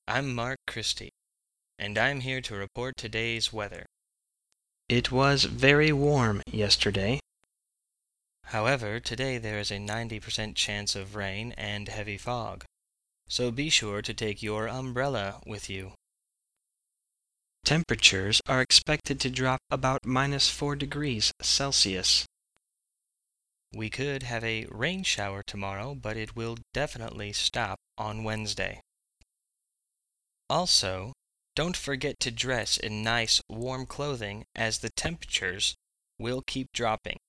I'm Mark Christie, and I'm here to report today's weather. It was very warm yesterday. However, today there is a 90% chance of rain and heavy fog, so be sure to take your umbrella with you. Temperatures are expected to drop about -4 degrees Celsius. We could have a rain shower tomorrow, but it will definitely stop on Wednesday. Also, don't forget to dress in nice, warm clothing as the temperatures will keep dropping.